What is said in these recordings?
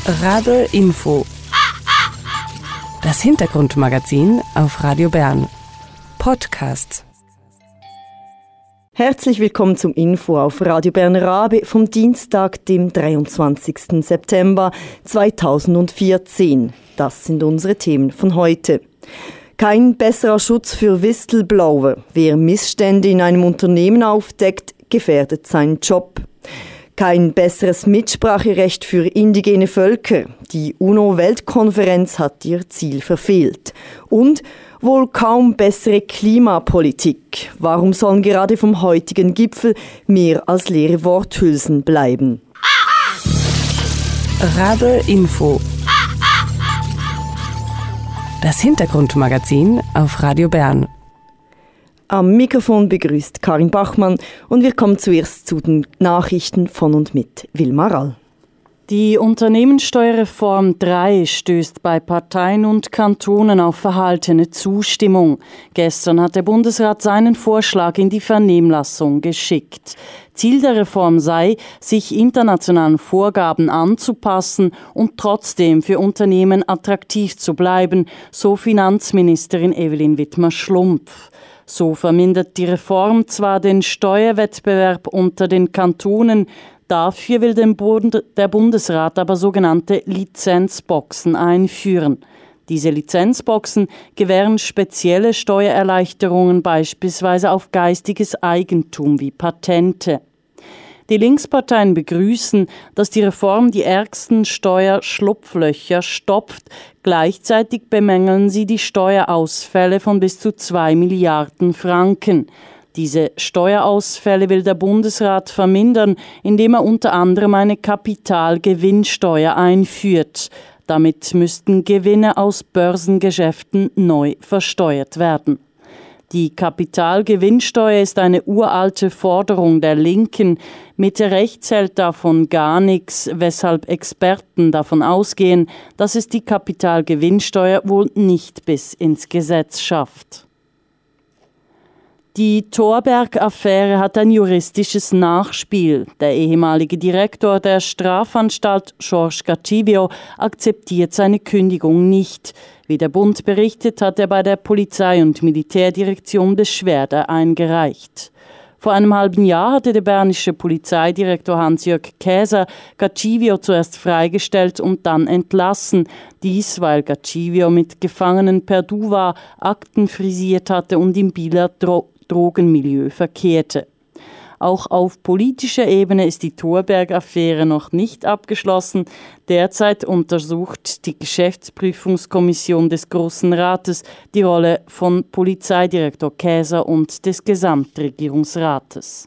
Rabe Info. Das Hintergrundmagazin auf Radio Bern. Podcast. Herzlich willkommen zum Info auf Radio Bern Rabe vom Dienstag, dem 23. September 2014. Das sind unsere Themen von heute. Kein besserer Schutz für Whistleblower. Wer Missstände in einem Unternehmen aufdeckt, gefährdet seinen Job. Kein besseres Mitspracherecht für indigene Völker. Die UNO-Weltkonferenz hat ihr Ziel verfehlt. Und wohl kaum bessere Klimapolitik. Warum sollen gerade vom heutigen Gipfel mehr als leere Worthülsen bleiben? Rabe Info. Das Hintergrundmagazin auf Radio Bern. Am Mikrofon begrüßt Karin Bachmann und wir kommen zuerst zu den Nachrichten von und mit Wilma Rall. Die Unternehmenssteuerreform 3 stößt bei Parteien und Kantonen auf verhaltene Zustimmung. Gestern hat der Bundesrat seinen Vorschlag in die Vernehmlassung geschickt. Ziel der Reform sei, sich internationalen Vorgaben anzupassen und trotzdem für Unternehmen attraktiv zu bleiben, so Finanzministerin Evelyn Wittmer-Schlumpf. So vermindert die Reform zwar den Steuerwettbewerb unter den Kantonen, dafür will der Bundesrat aber sogenannte Lizenzboxen einführen. Diese Lizenzboxen gewähren spezielle Steuererleichterungen beispielsweise auf geistiges Eigentum wie Patente. Die Linksparteien begrüßen, dass die Reform die ärgsten Steuerschlupflöcher stopft. Gleichzeitig bemängeln sie die Steuerausfälle von bis zu 2 Milliarden Franken. Diese Steuerausfälle will der Bundesrat vermindern, indem er unter anderem eine Kapitalgewinnsteuer einführt. Damit müssten Gewinne aus Börsengeschäften neu versteuert werden. Die Kapitalgewinnsteuer ist eine uralte Forderung der Linken. Mitte rechts hält davon gar nichts, weshalb Experten davon ausgehen, dass es die Kapitalgewinnsteuer wohl nicht bis ins Gesetz schafft. Die Thorberg-Affäre hat ein juristisches Nachspiel. Der ehemalige Direktor der Strafanstalt, Georges Gacivio, akzeptiert seine Kündigung nicht. Wie der Bund berichtet, hat er bei der Polizei- und Militärdirektion Beschwerde eingereicht. Vor einem halben Jahr hatte der bernische Polizeidirektor Hans-Jörg Käser Gacivio zuerst freigestellt und dann entlassen. Dies, weil Gacivio mit Gefangenen per Duva Akten frisiert hatte und im Bieler Drogenmilieu verkehrte. Auch auf politischer Ebene ist die Thorberg-Affäre noch nicht abgeschlossen. Derzeit untersucht die Geschäftsprüfungskommission des Grossen Rates die Rolle von Polizeidirektor Käser und des Gesamtregierungsrates.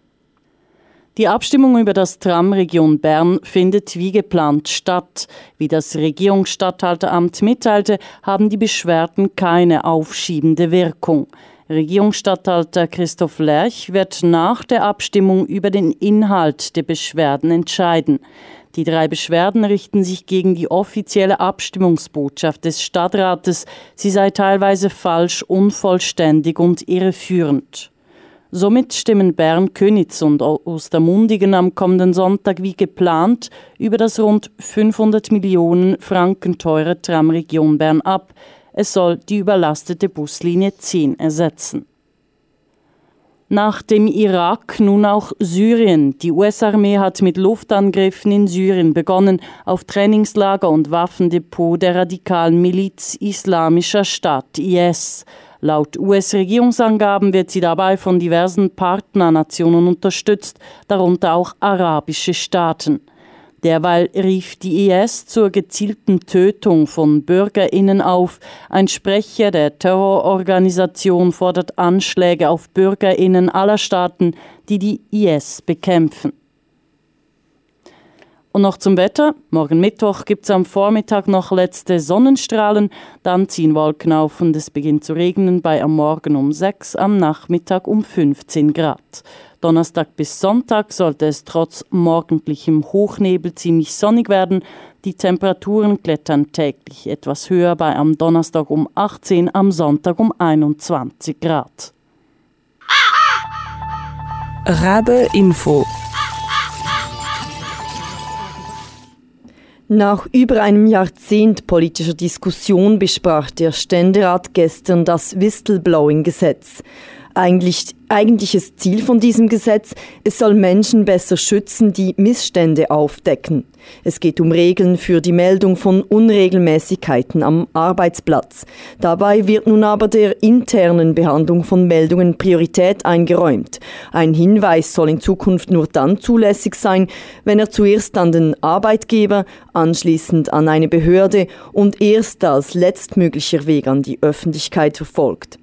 Die Abstimmung über das Tram Region Bern findet wie geplant statt. Wie das Regierungsstatthalteramt mitteilte, haben die Beschwerden keine aufschiebende Wirkung. Regierungsstatthalter Christoph Lerch wird nach der Abstimmung über den Inhalt der Beschwerden entscheiden. Die 3 Beschwerden richten sich gegen die offizielle Abstimmungsbotschaft des Stadtrates. Sie sei teilweise falsch, unvollständig und irreführend. Somit stimmen Bern, Köniz und Ostermundigen am kommenden Sonntag wie geplant über das rund 500 Millionen Franken teure Tram Region Bern ab. Es soll die überlastete Buslinie 10 ersetzen. Nach dem Irak nun auch Syrien. Die US-Armee hat mit Luftangriffen in Syrien begonnen auf Trainingslager und Waffendepot der radikalen Miliz Islamischer Staat IS. Laut US-Regierungsangaben wird sie dabei von diversen Partnernationen unterstützt, darunter auch arabische Staaten. Derweil rief die IS zur gezielten Tötung von BürgerInnen auf. Ein Sprecher der Terrororganisation fordert Anschläge auf BürgerInnen aller Staaten, die die IS bekämpfen. Und noch zum Wetter. Morgen Mittwoch gibt es am Vormittag noch letzte Sonnenstrahlen, dann ziehen Wolken auf und es beginnt zu regnen bei am Morgen um 6, am Nachmittag um 15 Grad. Donnerstag bis Sonntag sollte es trotz morgendlichem Hochnebel ziemlich sonnig werden. Die Temperaturen klettern täglich etwas höher bei am Donnerstag um 18, am Sonntag um 21 Grad. Rabe Info. Nach über einem Jahrzehnt politischer Diskussion besprach der Ständerat gestern das Whistleblowing-Gesetz. Eigentliches Ziel von diesem Gesetz, es soll Menschen besser schützen, die Missstände aufdecken. Es geht um Regeln für die Meldung von Unregelmäßigkeiten am Arbeitsplatz. Dabei wird nun aber der internen Behandlung von Meldungen Priorität eingeräumt. Ein Hinweis soll in Zukunft nur dann zulässig sein, wenn er zuerst an den Arbeitgeber, anschließend an eine Behörde und erst als letztmöglicher Weg an die Öffentlichkeit erfolgt.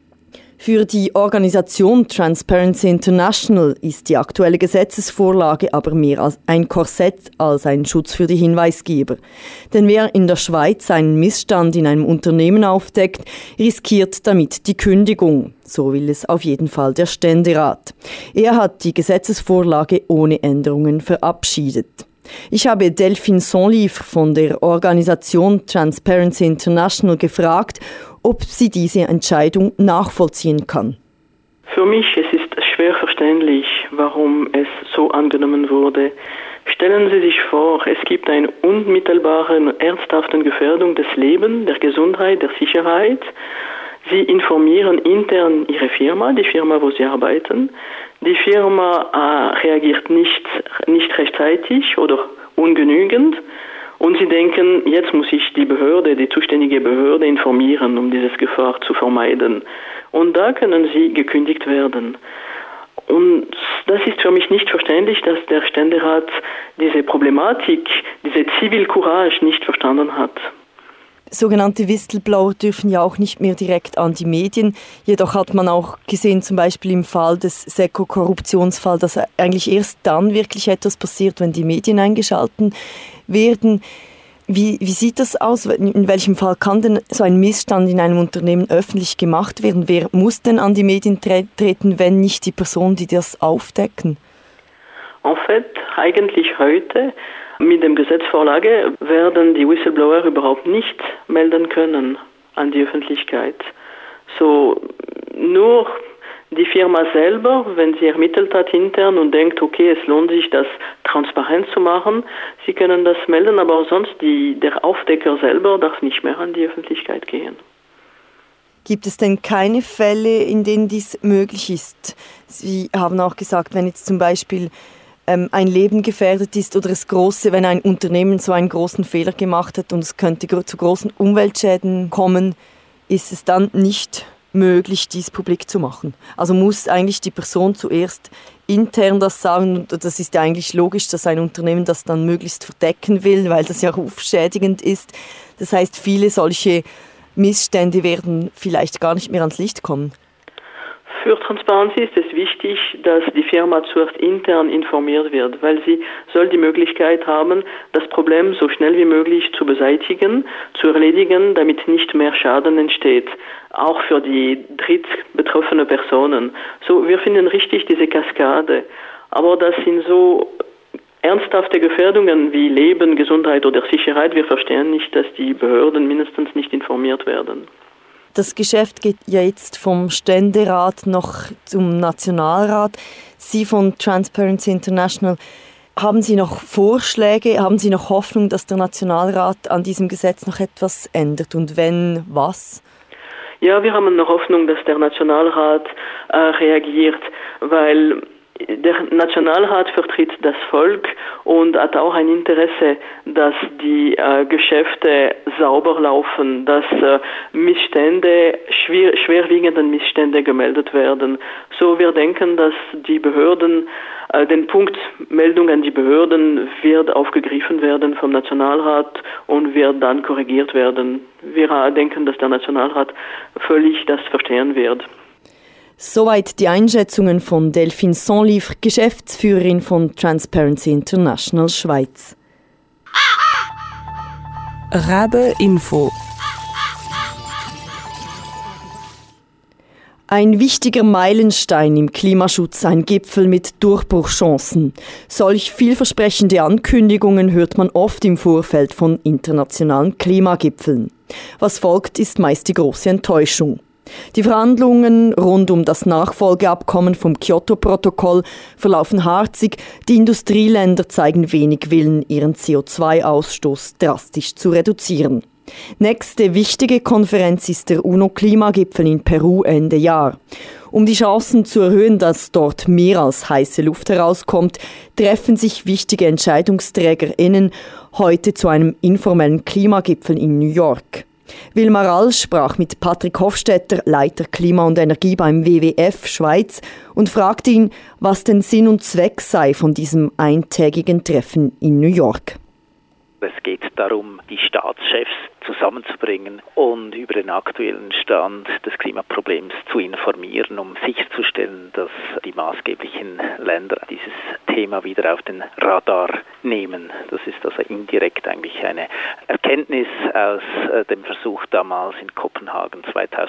Für die Organisation Transparency International ist die aktuelle Gesetzesvorlage aber mehr als ein Korsett als ein Schutz für die Hinweisgeber. Denn wer in der Schweiz einen Missstand in einem Unternehmen aufdeckt, riskiert damit die Kündigung. So will es auf jeden Fall der Ständerat. Er hat die Gesetzesvorlage ohne Änderungen verabschiedet. Ich habe Delphine Sonlivre von der Organisation Transparency International gefragt, ob sie diese Entscheidung nachvollziehen kann. Für mich es ist schwer verständlich, warum es so angenommen wurde. Stellen Sie sich vor, es gibt eine unmittelbare, ernsthafte Gefährdung des Lebens, der Gesundheit, der Sicherheit. Sie informieren intern Ihre Firma, die Firma, wo Sie arbeiten. Die Firma reagiert nicht rechtzeitig oder ungenügend. Und Sie denken, jetzt muss ich die zuständige Behörde informieren, um dieses Gefahr zu vermeiden. Und da können Sie gekündigt werden. Und das ist für mich nicht verständlich, dass der Ständerat diese Problematik, diese Zivilcourage nicht verstanden hat. Sogenannte Whistleblower dürfen ja auch nicht mehr direkt an die Medien. Jedoch hat man auch gesehen, zum Beispiel im Fall des SECO-Korruptionsfalls, dass eigentlich erst dann wirklich etwas passiert, wenn die Medien eingeschalten werden. Wie sieht das aus? In welchem Fall kann denn so ein Missstand in einem Unternehmen öffentlich gemacht werden? Wer muss denn an die Medien treten, wenn nicht die Personen, die das aufdecken? En fait, eigentlich heute mit dem Gesetzvorlage werden die Whistleblower überhaupt nicht melden können an die Öffentlichkeit. So nur die Firma selber, wenn sie ermittelt hat intern und denkt, okay, es lohnt sich, das transparent zu machen, sie können das melden, aber sonst der Aufdecker selber darf nicht mehr an die Öffentlichkeit gehen. Gibt es denn keine Fälle, in denen dies möglich ist? Sie haben auch gesagt, wenn jetzt zum Beispiel ein Leben gefährdet ist oder wenn ein Unternehmen so einen großen Fehler gemacht hat und es könnte zu großen Umweltschäden kommen, ist es dann nicht möglich, dies publik zu machen. Also muss eigentlich die Person zuerst intern das sagen, und das ist ja eigentlich logisch, dass ein Unternehmen das dann möglichst verdecken will, weil das ja rufschädigend ist. Das heißt, viele solche Missstände werden vielleicht gar nicht mehr ans Licht kommen. Für Transparenz ist es wichtig, dass die Firma zuerst intern informiert wird, weil sie soll die Möglichkeit haben, das Problem so schnell wie möglich zu beseitigen, zu erledigen, damit nicht mehr Schaden entsteht, auch für die drittbetroffene Personen. So, wir finden richtig diese Kaskade, aber das sind so ernsthafte Gefährdungen wie Leben, Gesundheit oder Sicherheit. Wir verstehen nicht, dass die Behörden mindestens nicht informiert werden. Das Geschäft geht ja jetzt vom Ständerat noch zum Nationalrat. Sie von Transparency International, haben Sie noch Vorschläge, haben Sie noch Hoffnung, dass der Nationalrat an diesem Gesetz noch etwas ändert? Und wenn, was? Ja, wir haben noch Hoffnung, dass der Nationalrat reagiert, weil der Nationalrat vertritt das Volk und hat auch ein Interesse, dass die Geschäfte sauber laufen, dass schwerwiegende Missstände gemeldet werden. So wir denken, dass die Behörden, den Punkt Meldung an die Behörden wird aufgegriffen werden vom Nationalrat und wird dann korrigiert werden. Wir denken, dass der Nationalrat völlig das verstehen wird. Soweit die Einschätzungen von Delphine Sonlivre, Geschäftsführerin von Transparency International Schweiz. Rabe Info. Ein wichtiger Meilenstein im Klimaschutz, ein Gipfel mit Durchbruchschancen. Solch vielversprechende Ankündigungen hört man oft im Vorfeld von internationalen Klimagipfeln. Was folgt, ist meist die große Enttäuschung. Die Verhandlungen rund um das Nachfolgeabkommen vom Kyoto-Protokoll verlaufen harzig. Die Industrieländer zeigen wenig Willen, ihren CO2-Ausstoß drastisch zu reduzieren. Nächste wichtige Konferenz ist der UNO-Klimagipfel in Peru Ende Jahr. Um die Chancen zu erhöhen, dass dort mehr als heiße Luft herauskommt, treffen sich wichtige EntscheidungsträgerInnen heute zu einem informellen Klimagipfel in New York. Wilmar Rall sprach mit Patrick Hofstetter, Leiter Klima und Energie beim WWF Schweiz, und fragte ihn, was denn Sinn und Zweck sei von diesem eintägigen Treffen in New York. Es geht darum, die Staatschefs zusammenzubringen und über den aktuellen Stand des Klimaproblems zu informieren, um sicherzustellen, dass die maßgeblichen Länder dieses Thema wieder auf den Radar nehmen. Das ist also indirekt eigentlich eine Erkenntnis aus dem Versuch damals in Kopenhagen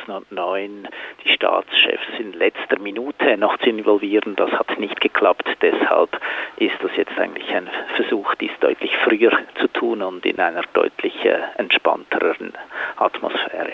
2009, die Staatschefs in letzter Minute noch zu involvieren. Das hat nicht geklappt. Deshalb ist das jetzt eigentlich ein Versuch, dies deutlich früher zu tun und in einer deutlich entspannteren Atmosphäre.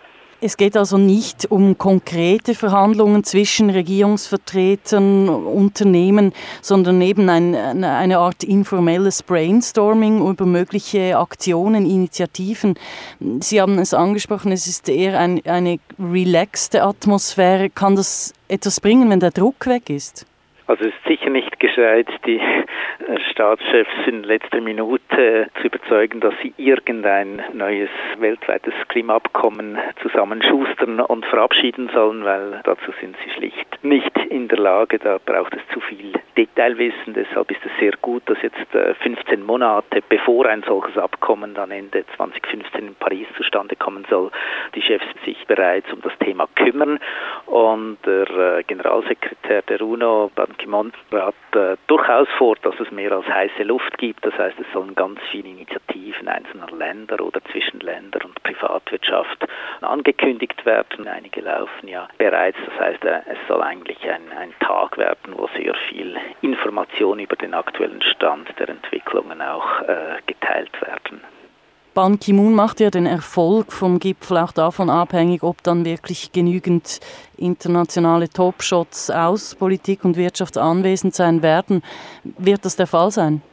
Es geht also nicht um konkrete Verhandlungen zwischen Regierungsvertretern, Unternehmen, sondern eben eine Art informelles Brainstorming über mögliche Aktionen, Initiativen. Sie haben es angesprochen, es ist eher eine relaxte Atmosphäre. Kann das etwas bringen, wenn der Druck weg ist? Also es ist sicher nicht gescheit, die Staatschefs in letzter Minute zu überzeugen, dass sie irgendein neues weltweites Klimaabkommen zusammenschustern und verabschieden sollen, weil dazu sind sie schlicht nicht in der Lage. Da braucht es zu viel Detailwissen. Deshalb ist es sehr gut, dass jetzt 15 Monate bevor ein solches Abkommen dann Ende 2015 in Paris zustande kommen soll, die Chefs sich bereits um das Thema kümmern. Und der Generalsekretär der UNO, Ban Ki-moon, hat durchaus vor, dass es mehr als heiße Luft gibt. Das heißt, es sollen ganz viele Initiativen einzelner Länder oder zwischen Länder und Privatwirtschaft angekündigt werden. Einige laufen ja bereits. Das heißt, es soll eigentlich ein Tag werden, wo sehr viel Information über den aktuellen Stand der Entwicklungen auch geteilt werden. Ban Ki-moon macht ja den Erfolg vom Gipfel auch davon abhängig, ob dann wirklich genügend internationale Topshots aus Politik und Wirtschaft anwesend sein werden. Wird das der Fall sein?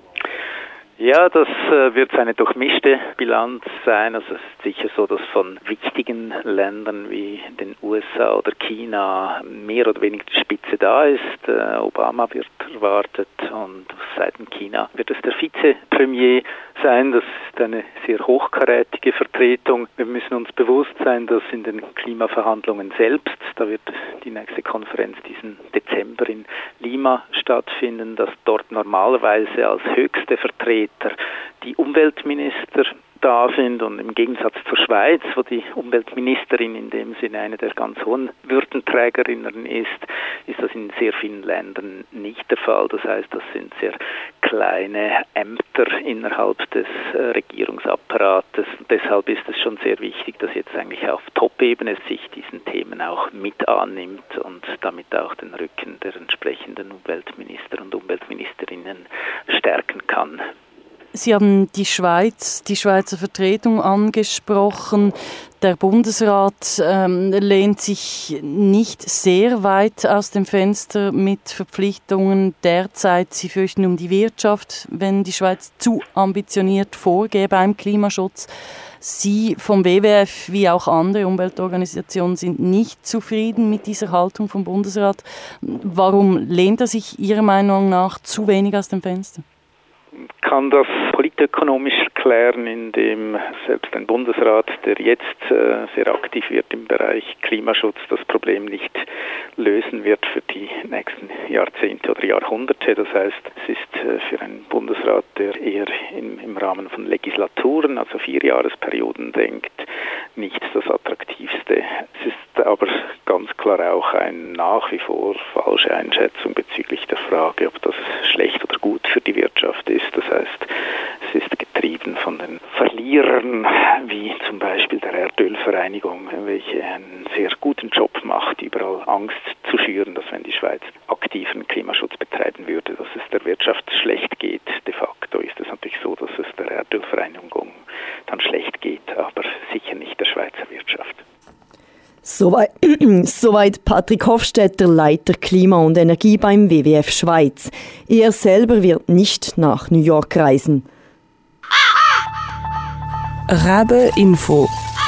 Ja, das wird eine durchmischte Bilanz sein. Also es ist sicher so, dass von wichtigen Ländern wie den USA oder China mehr oder weniger die Spitze da ist. Obama wird erwartet und auf Seiten China wird es der Vizepremier sein. Das ist eine sehr hochkarätige Vertretung. Wir müssen uns bewusst sein, dass in den Klimaverhandlungen selbst, da wird die nächste Konferenz diesen Dezember in Lima stattfinden, dass dort normalerweise als höchste Vertreter die Umweltminister da sind, und im Gegensatz zur Schweiz, wo die Umweltministerin in dem Sinne eine der ganz hohen Würdenträgerinnen ist das in sehr vielen Ländern nicht der Fall. Das heißt, das sind sehr kleine Ämter innerhalb des Regierungsapparates. Und deshalb ist es schon sehr wichtig, dass jetzt eigentlich auf Top-Ebene sich diesen Themen auch mit annimmt und damit auch den Rücken der entsprechenden Umweltminister und Umweltministerinnen stärken kann. Sie haben die Schweizer Vertretung angesprochen. Der Bundesrat lehnt sich nicht sehr weit aus dem Fenster mit Verpflichtungen derzeit. Sie fürchten um die Wirtschaft, wenn die Schweiz zu ambitioniert vorgehe beim Klimaschutz. Sie vom WWF wie auch andere Umweltorganisationen sind nicht zufrieden mit dieser Haltung vom Bundesrat. Warum lehnt er sich Ihrer Meinung nach zu wenig aus dem Fenster? Kann das politökonomisch erklären, indem selbst ein Bundesrat, der jetzt sehr aktiv wird im Bereich Klimaschutz, das Problem nicht lösen wird für die nächsten Jahrzehnte oder Jahrhunderte. Das heißt, es ist für einen Bundesrat, der eher im Rahmen von Legislaturen, also 4-Jahresperioden denkt, nicht das Attraktivste. Es ist aber ganz klar auch eine nach wie vor falsche Einschätzung bezüglich der Frage, ob das schlecht oder gut für die Wirtschaft ist. Das heißt, es ist getrieben von den Verlierern, wie zum Beispiel der Erdölvereinigung, welche einen sehr guten Job macht, überall Angst zu schüren, dass wenn die Schweiz aktiven Klimaschutz betreiben würde, dass es der Wirtschaft schlecht geht. De facto ist es natürlich so, dass es der Erdölvereinigung dann schlecht geht, aber sicher nicht der Schweizer Wirtschaft. Soweit Patrick Hofstetter, Leiter Klima und Energie beim WWF Schweiz. Er selber wird nicht nach New York reisen. Rabe Info.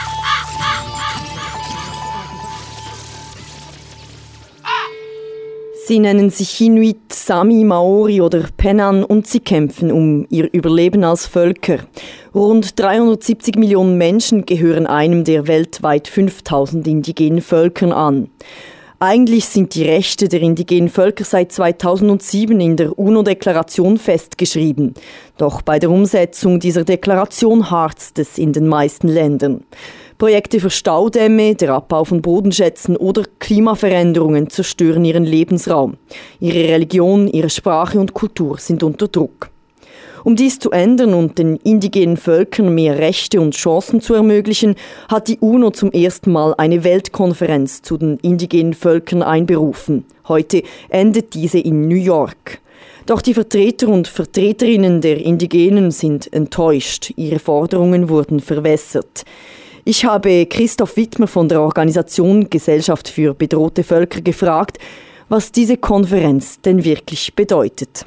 Sie nennen sich Inuit, Sami, Maori oder Penan und sie kämpfen um ihr Überleben als Völker. Rund 370 Millionen Menschen gehören einem der weltweit 5000 indigenen Völkern an. Eigentlich sind die Rechte der indigenen Völker seit 2007 in der UNO-Deklaration festgeschrieben. Doch bei der Umsetzung dieser Deklaration harzt es in den meisten Ländern. Projekte für Staudämme, der Abbau von Bodenschätzen oder Klimaveränderungen zerstören ihren Lebensraum. Ihre Religion, ihre Sprache und Kultur sind unter Druck. Um dies zu ändern und den indigenen Völkern mehr Rechte und Chancen zu ermöglichen, hat die UNO zum ersten Mal eine Weltkonferenz zu den indigenen Völkern einberufen. Heute endet diese in New York. Doch die Vertreter und Vertreterinnen der Indigenen sind enttäuscht. Ihre Forderungen wurden verwässert. Ich habe Christoph Wittmer von der Organisation Gesellschaft für bedrohte Völker gefragt, was diese Konferenz denn wirklich bedeutet.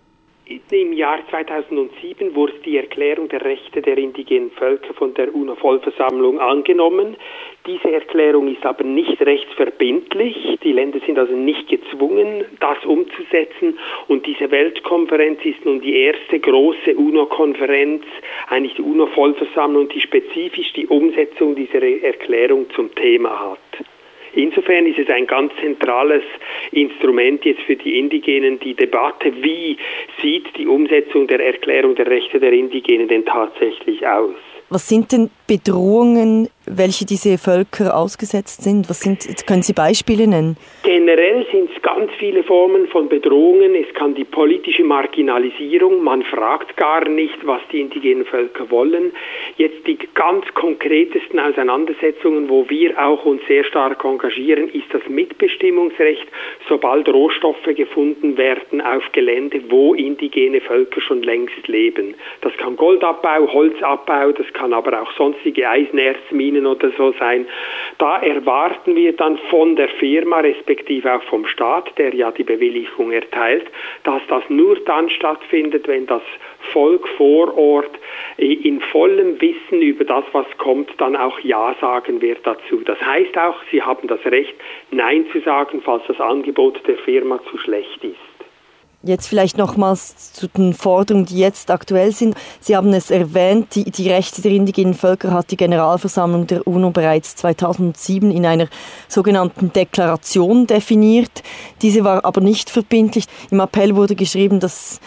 Im Jahr 2007 wurde die Erklärung der Rechte der indigenen Völker von der UNO-Vollversammlung angenommen. Diese Erklärung ist aber nicht rechtsverbindlich. Die Länder sind also nicht gezwungen, das umzusetzen. Und diese Weltkonferenz ist nun die erste große UNO-Konferenz, eigentlich die UNO-Vollversammlung, die spezifisch die Umsetzung dieser Erklärung zum Thema hat. Insofern ist es ein ganz zentrales Instrument jetzt für die Indigenen, die Debatte, wie sieht die Umsetzung der Erklärung der Rechte der Indigenen denn tatsächlich aus? Was sind denn Bedrohungen, welche diese Völker ausgesetzt sind? Können Sie Beispiele nennen? Generell sind es ganz viele Formen von Bedrohungen. Es kann die politische Marginalisierung, man fragt gar nicht, was die indigenen Völker wollen. Jetzt die ganz konkretesten Auseinandersetzungen, wo wir auch uns sehr stark engagieren, ist das Mitbestimmungsrecht, sobald Rohstoffe gefunden werden auf Gelände, wo indigene Völker schon längst leben. Das kann Goldabbau, Holzabbau, das kann aber auch sonstige Eisenerzminen oder so sein. Da erwarten wir dann von der Firma, respektive auch vom Staat, der ja die Bewilligung erteilt, dass das nur dann stattfindet, wenn das Volk vor Ort in vollem Wissen über das, was kommt, dann auch Ja sagen wird dazu. Das heißt auch, sie haben das Recht, Nein zu sagen, falls das Angebot der Firma zu schlecht ist. Jetzt vielleicht nochmals zu den Forderungen, die jetzt aktuell sind. Sie haben es erwähnt, die Rechte der indigenen Völker hat die Generalversammlung der UNO bereits 2007 in einer sogenannten Deklaration definiert. Diese war aber nicht verbindlich. Im Appell wurde geschrieben, dass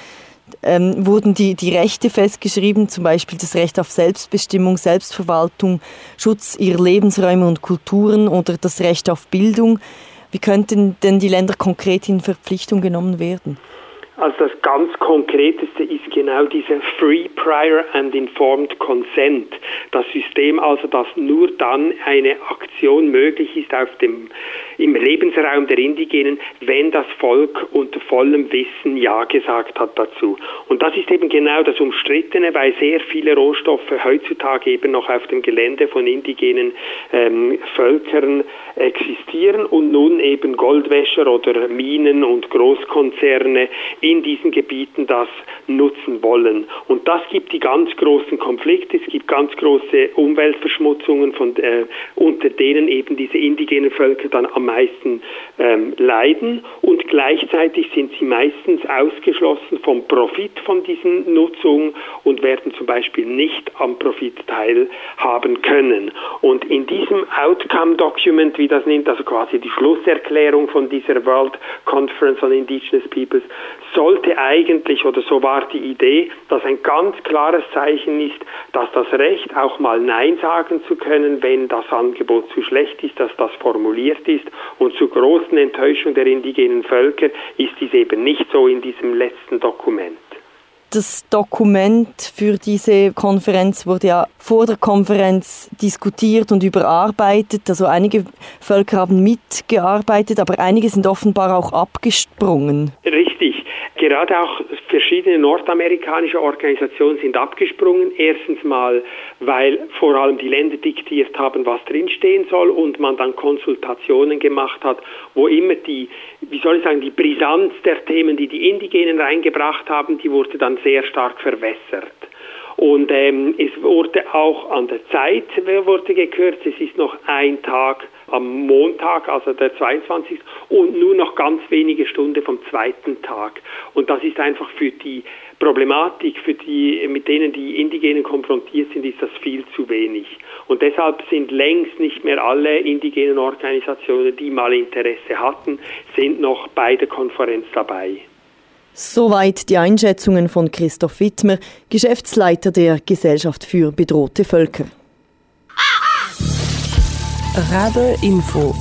wurden die Rechte festgeschrieben, zum Beispiel das Recht auf Selbstbestimmung, Selbstverwaltung, Schutz ihrer Lebensräume und Kulturen oder das Recht auf Bildung. Wie könnten denn die Länder konkret in Verpflichtung genommen werden? Also das ganz Konkreteste ist genau dieser Free, Prior and Informed Consent. Das System also, dass nur dann eine Aktion möglich ist im Lebensraum der Indigenen, wenn das Volk unter vollem Wissen Ja gesagt hat dazu. Und das ist eben genau das Umstrittene, weil sehr viele Rohstoffe heutzutage eben noch auf dem Gelände von indigenen Völkern existieren und nun eben Goldwäscher oder Minen und Großkonzerne in diesen Gebieten das nutzen wollen. Und das gibt die ganz großen Konflikte, es gibt ganz große Umweltverschmutzungen, unter denen eben diese indigenen Völker dann am meisten leiden, und gleichzeitig sind sie meistens ausgeschlossen vom Profit von diesen Nutzungen und werden zum Beispiel nicht am Profit teilhaben können. Und in diesem Outcome Document, wie das nennt, also quasi die Schlusserklärung von dieser World Conference on Indigenous Peoples, sollte eigentlich, oder so war die Idee, dass ein ganz klares Zeichen ist, dass das Recht, auch mal Nein sagen zu können, wenn das Angebot zu schlecht ist, dass das formuliert ist, und zur großen Enttäuschung der indigenen Völker ist dies eben nicht so in diesem letzten Dokument. Das Dokument für diese Konferenz wurde ja vor der Konferenz diskutiert und überarbeitet. Also einige Völker haben mitgearbeitet, aber einige sind offenbar auch abgesprungen. Richtig. gerade auch verschiedene nordamerikanische Organisationen sind abgesprungen. Erstens mal, weil vor allem die Länder diktiert haben, was drinstehen soll und man dann Konsultationen gemacht hat, wo immer die Brisanz der Themen, die die Indigenen reingebracht haben, die wurde dann sehr stark verwässert. Und es wurde auch an der Zeit wurde gekürzt. Es ist noch ein Tag am Montag, also der 22. und nur noch ganz wenige Stunden vom zweiten Tag. Und das ist einfach für die Problematik, mit denen die Indigenen konfrontiert sind, ist das viel zu wenig. Und deshalb sind längst nicht mehr alle indigenen Organisationen, die mal Interesse hatten, sind noch bei der Konferenz dabei. Soweit die Einschätzungen von Christoph Wittmer, Geschäftsleiter der Gesellschaft für bedrohte Völker. Rabe Info.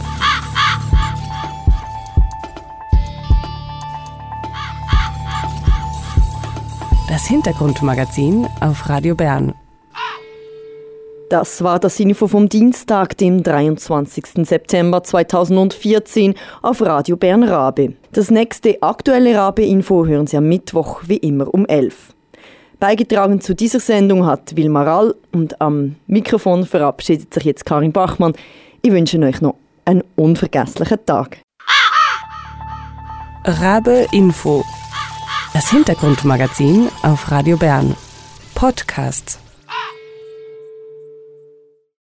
Das Hintergrundmagazin auf Radio Bern. Das war das Info vom Dienstag, dem 23. September 2014 auf Radio Bern Rabe. Das nächste aktuelle Rabe-Info hören Sie am Mittwoch wie immer um 11. Beigetragen zu dieser Sendung hat Wilma Rall und am Mikrofon verabschiedet sich jetzt Karin Bachmann. Ich wünsche euch noch einen unvergesslichen Tag. Rabe Info. Das Hintergrundmagazin auf Radio Bern. Podcasts.